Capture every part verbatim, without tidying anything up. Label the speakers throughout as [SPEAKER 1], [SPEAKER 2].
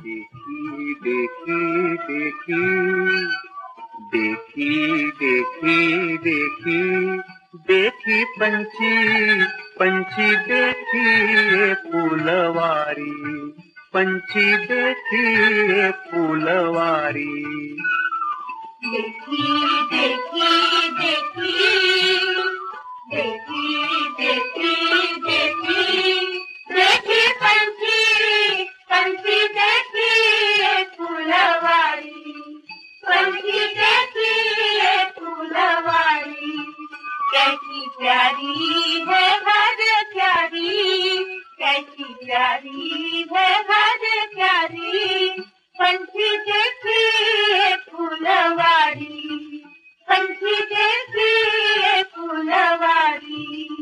[SPEAKER 1] देखी देखी देखी देखी देखी देखी देखी पंछी पंछी देखी ये फूलवारी, पंछी देखी ये फूलवारी।
[SPEAKER 2] देखी देखी देखी देखी देखी देखी देखी पंछी पंछी देखी ये फूलवारी, पंछी देखी ये फूलवारी। कैसी प्यारी है हर प्यारी, कैसी प्यारी है हर प्यारी। पंछी देखी ये फूलवारी, पंछी देखी ये फूलवारी।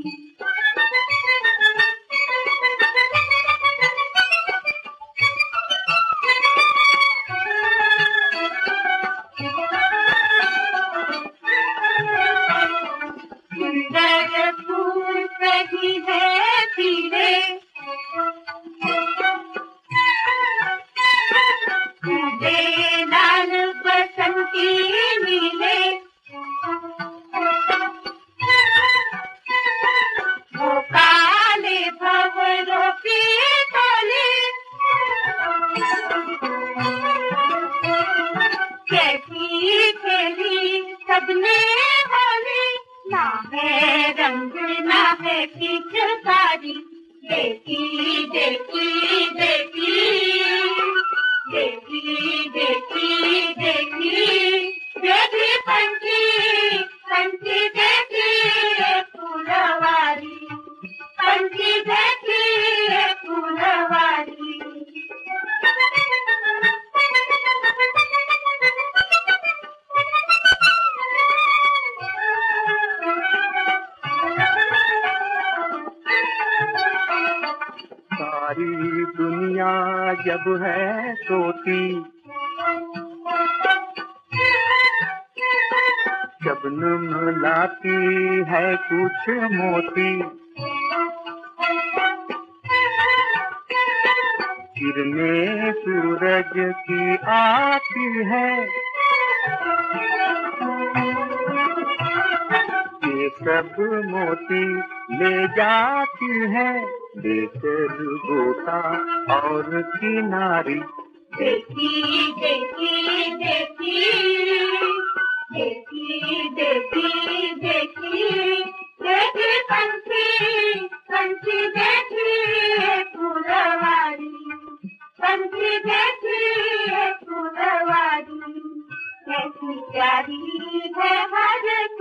[SPEAKER 2] सुंदर फूल सही है पीले, कूदे लाल बसंती नीले। वो काले भंवरों की टोली, कैसी खेली सबने होली। ना है रंग ना है पिचकारी, देखी देखी देखी देखी देखी देखी देखी पंछी पंछी देखी ये फूलवारी, पंछी देखी ये फूलवारी।
[SPEAKER 1] सारी दुनिया जब है सोती, शबनम लाती है कुछ मोती। किरणें सूरज की आती है, ये सब मोती ले जाती है लेकर गोता और किनारी।
[SPEAKER 2] देखी देखी देखी देखी देखी देखी देखी पंछी पंछी देखी ये फूलवारी, पंछी देखी ये फूलवारी। कैसी प्यारी है हर